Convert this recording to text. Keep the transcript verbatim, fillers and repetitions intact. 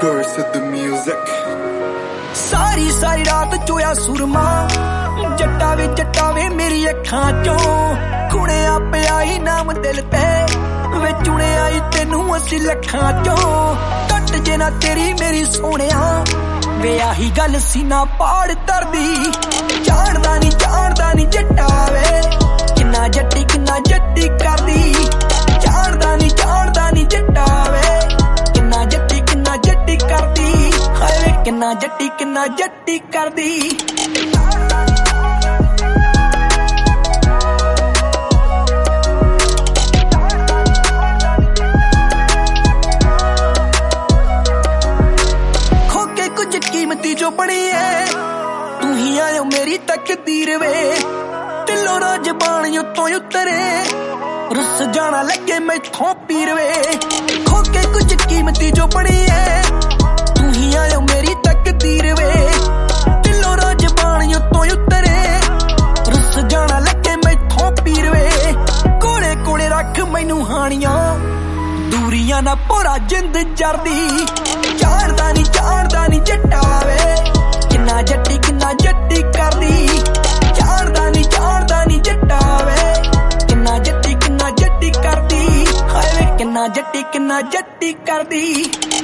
curse of the music. सारी सारी रात चोया सुरमा जट्टा वे जट्टा वे मेरी अखां चों कुणे आपे आई नाम दिल ते वे चुने आई तेनू असी लखां चों कट जे ना तेरी मेरी सोहणिया वे आही गल सीना पाड़ धरदी जानदा नी जानदा नी जट्टा वे किन्ना जट्टी किन्ना जट्टी करदी जानदा नी जानदा नी जट्टा वे किन्ना जट्टी किन्ना जट्टी करदी हाय वे किन्ना जट्टी किन्ना जट्टी करदी खोके कुछ कीमती जो बनी है तू ही आयो मेरी तकदीर वे दिलों ना जबान उत्तों उतरे रुस जाना लगे मैथों पीर वे खोके कुछ कीमती जो बनी है तू ही आयो मेरी तकदीर वे दिलों ना जबान उत्तों उतरे रुस जाना लगे मैथों पीर वे कोले कोले रख मैनू हानियां दूरियां ना पूरा जिंद जरदी जानदा नी जानदा नी जट्टा वे किन्ना जट्टी किन्ना जट्टी करदी जानदा नी जानदा नी जट्टा वे किन्ना जट्टी किन्ना जट्टी करदी हाय वे किन्ना जट्टी किन्ना जट्टी करदी।